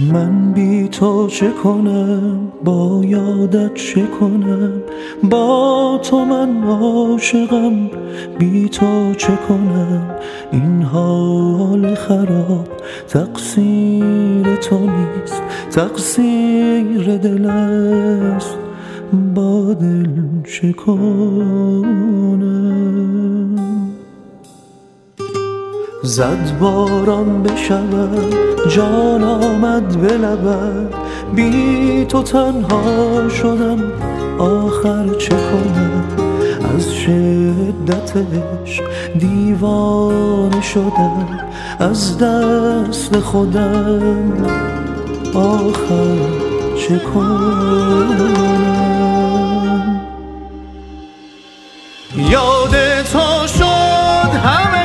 من بی تو چه کنم، با یادت چه کنم، با تو من عاشقم، بی تو چه کنم. این حال خراب تقصیر تو نیست، تقصیر دل است، با دل چه کنم. زد باران بشود، جان آمد به لبت، بی تو تنها شدم، آخر چه کنم. از شدت عشق دیوانه شدم، از دست خودم، آخر چه کنم. یاد تو شد همه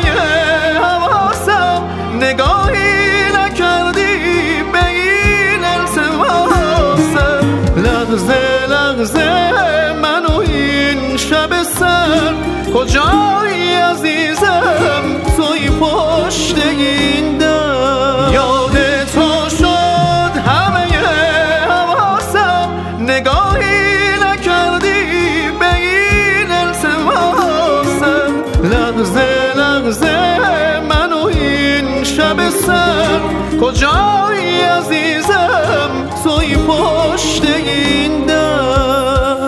نگاهی نکردی به این التماسم، لحظه لحظه من و این شب سر کجایی عزیزم، توی پشت این در. یاد تو شد همه حواسم، نگاهی نکردی به این التماسم، لحظه لحظه شب سر کجایی عزیزم، توی پشت این در.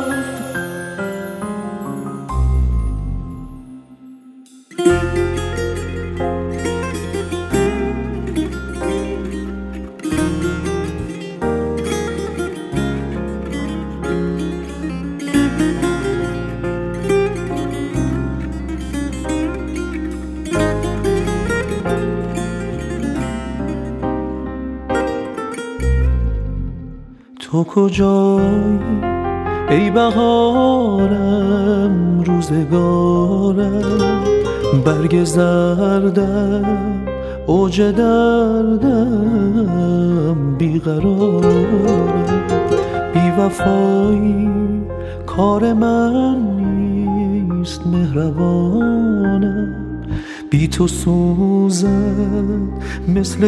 تو کجایی ای بهارم، روزگارم، برگ زردم، اوج دردم، بیقرارم. بی وفایی کار من نیست، مهربانم، بی تو سوزم مثل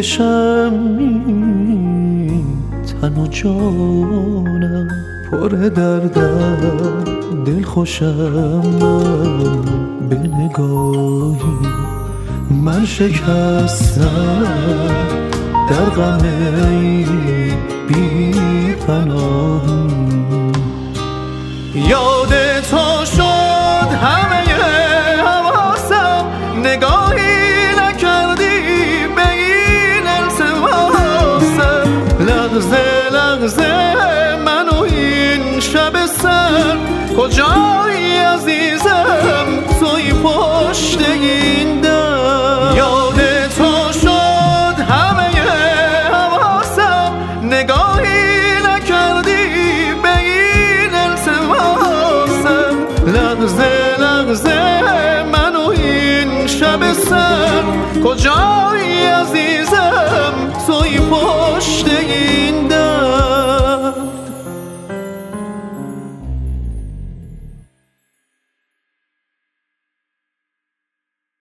شمعی تن و جانم. پر دردم دل خوشم، من به نگاهی من شکستم، در غم بی پناهی. یاد تو شد همه حواسم، نگاهی نکردی به این التماسم، لحظه لحظه من و این شب سر کجایی عزیزم، توی پشت این در. یاد تو شد همه حواسم، نگاهی نکردی به این التماسم، لحظه لحظه من و این شب سر کجایی عزیزم، توی پشت این در.